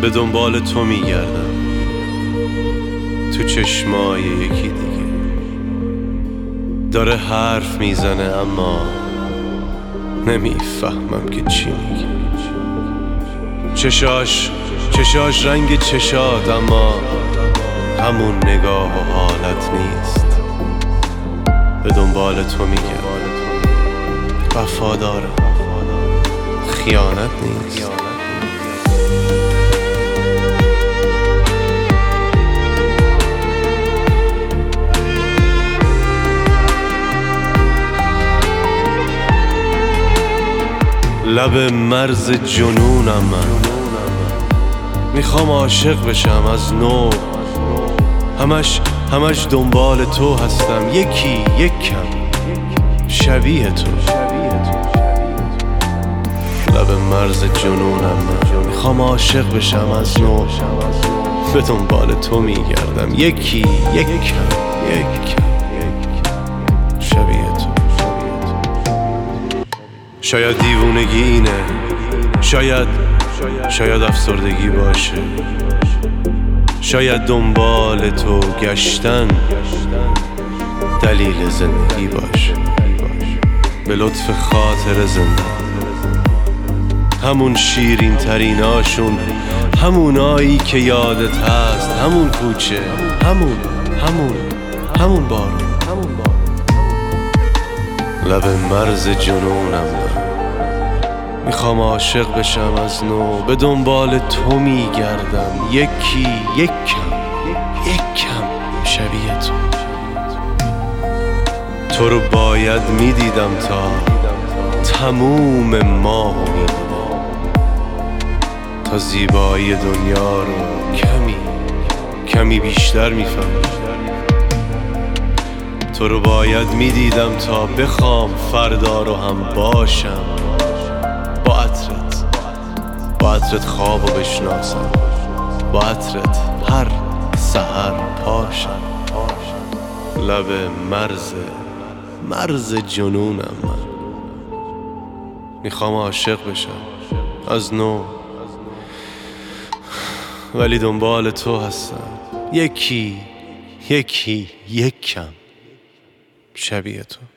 به دنبال تو میگردم، تو چشمای یکی دیگه. داره حرف میزنه اما نمیفهمم که چی میگه. چشاش رنگ چشات، اما همون نگاه و حالت نیست. به دنبال تو میگردم، وفادارم، خیانت نیست. لب مرز جنونم من، میخوام عاشق بشم از نو. همش دنبال تو هستم، یکی یک کم شبیه تو. لب مرز جنونم من، میخوام عاشق بشم از نو. به دنبال تو میگردم، یکی یک کم شبیه تو. شاید دیوونگی اینه، شاید افسردگی باشه، شاید دنبال تو گشتن دلیل زندگی باشه. به لطف خاطر زنده، همون شیرین تریناشون، همونایی که یادت هست، همون کوچه، همون بارون. لب مرز جنونم من، میخوام عاشق بشم از نو. به دنبال تو میگردم، یکی یک کم شبیه تو. تو رو باید میدیدم تا تموم ماه و میدیدم، تا زیبایی دنیا رو کمی بیشتر میفهمیدم. تو رو باید میدیدم تا بخوام فردا رو هم باشم، با عطرت خوابو بشناسم، با عطرت هر سحر پاشم. لب مرز جنونم من، میخوام عاشق بشم از نو، ولی دنبال تو هستم، یکی یک کم شبیه تو.